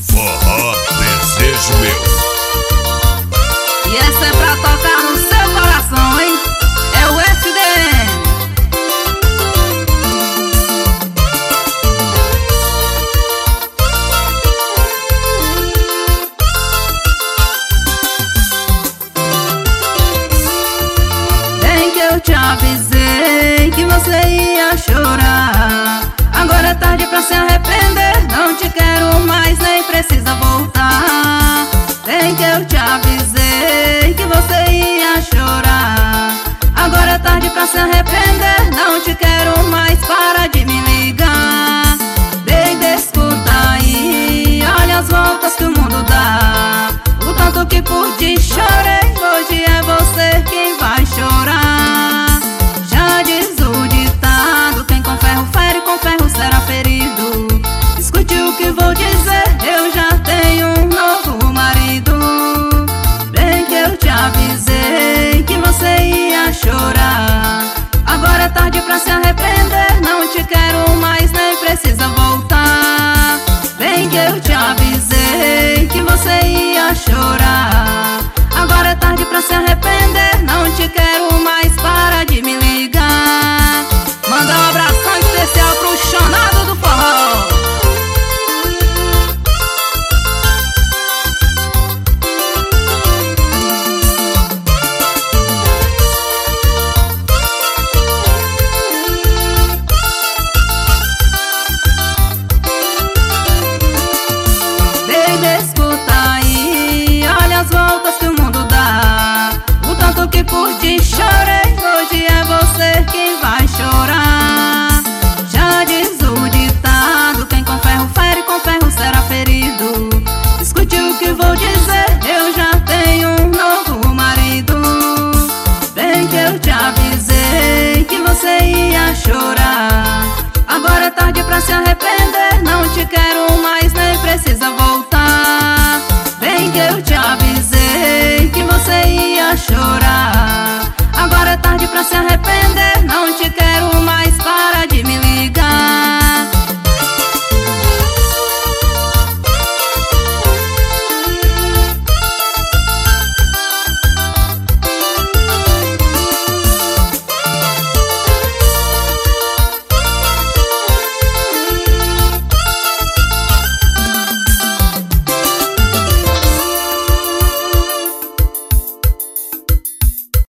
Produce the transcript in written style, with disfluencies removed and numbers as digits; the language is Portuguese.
Forró Desejo Meu. E essa é pra tocar no seu coração, hein? É o FDM. Bem que eu te avisei que você ia chorar. Agora é tarde pra se arrepender. Não te quero mais, nem precisa voltar. Bem que eu te avisei que você ia chorar. Agora é tarde pra se arrepender. Não te quero mais, para de me ligar. Baby, escuta aí, olha as voltas que o mundo dá. O tanto que por ti chorei, hoje é você quem vai chorar. Já diz o ditado, quem com ferro fere, com ferro será ferido. Escute o que vou dizer, eu já tenho um novo marido. Bem que eu te avisei que você ia chorar. Agora é tarde pra se arrepender. Não te quero mais, nem precisa voltar. Bem que eu te avisei que você ia chorar. Agora é tarde pra se arrepender. Não te quero mais, para de me ligar. Manda um abração especial pro chonado do forró. Baby, escuta aí, olha as voltas que o mundo dá. O tanto que por ti chorei, hoje é você quem vai chorar. Já diz o ditado, quem com ferro fere, com ferro será ferido. Escute o que vou dizer, eu já tenho um novo marido. Bem que eu te avisei que você ia chorar. Agora é tarde pra se arrepender. Não te quero mais, nem precisa voltar. Bem que eu te avisei que você ia chorar. Agora é tarde pra se arrepender.